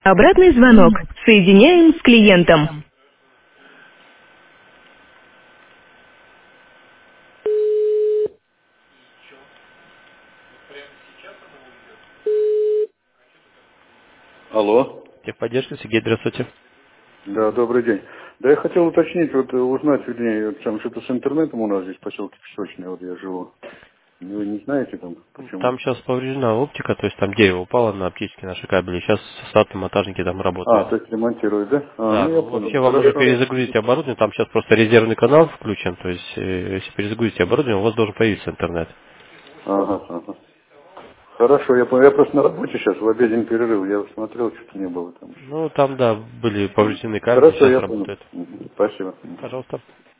Обратный звонок. Соединяем с клиентом. Алло. Техподдержка, Сергей, здравствуйте. Да, добрый день. Да я хотел уточнить, узнать, вернее, там что-то с интернетом у нас здесь в поселке Песочный, вот я живу. Вы не знаете там почему? Там сейчас повреждена оптика, то есть там дерево упало на оптические наши кабели. Сейчас монтажники там А, работают. то есть ремонтируют, да? А, Да, ну я ну понял. вообще вам нужно Хорошо. перезагрузить оборудование, там сейчас просто резервный канал включен, то есть если перезагрузите оборудование, у вас должен появиться интернет. Ага, ага. Хорошо, я понял. Я просто на работе сейчас, в обеденный перерыв. Я смотрел, что-то не было там еще. Ну там, да, были повреждены кабели, Хорошо, сейчас я понял. работает. Мгм. Спасибо. Мгм. Пожалуйста.